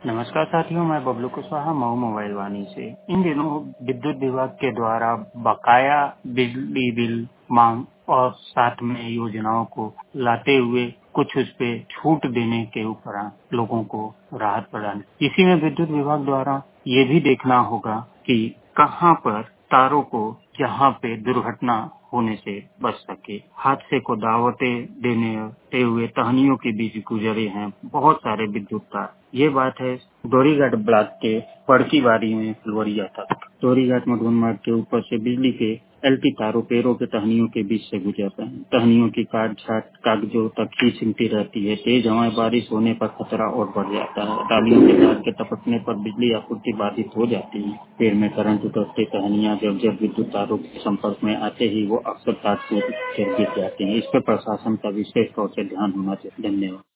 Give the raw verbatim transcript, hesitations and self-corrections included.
नमस्कार साथियों, मैं बबलू कुशवाहा मऊ मोबाइल वाणी से। इन दिनों विद्युत विभाग के द्वारा बकाया बिजली बिल मांग और साथ में योजनाओं को लाते हुए कुछ उस पे छूट देने के उपरांत लोगों को राहत प्रदान। इसी में विद्युत विभाग द्वारा ये भी देखना होगा कि कहाँ पर तारों को जहाँ पे दुर्घटना होने से बच सके। हादसे को दावते देने हुए टहनियों के बीच गुजरे हैं बहुत सारे विद्युत तार। ये बात है दोरीघाट ब्लॉक के पड़की बारी में फुलवरिया तक। दोरीघाट मधुबन मार्ग के ऊपर से बिजली के एलटी तारों पेड़ों के टहनियों के बीच से गुजरते हैं। टहनियों की काट छाट कागजों तक ही चिमटी रहती है। तेज हवाएं बारिश होने पर खतरा और बढ़ जाता है। टालियों के तार के टपकने पर बिजली आपूर्ति बाधित हो जाती है। पेड़ में करंट उतरते टहनियां जब जब विद्युत तारों के संपर्क में आते ही वो अक्सर तार टूट कर गिर जाते हैं। इस पर प्रशासन का विशेष तौर से ध्यान होना चाहिए। धन्यवाद।